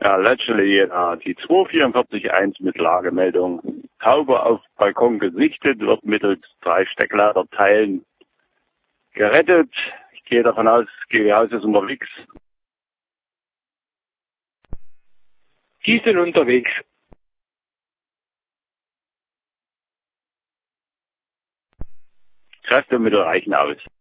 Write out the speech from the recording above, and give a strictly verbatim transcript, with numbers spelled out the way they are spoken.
Ja, letztlich äh, die zwei vier vier eins mit Lagemeldung. Taube auf Balkon gesichtet, wird mittels drei Steckladerteilen gerettet. Ich gehe davon aus, G W Haus ist unterwegs. Die sind unterwegs. Kräfte und Mittel reichen aus.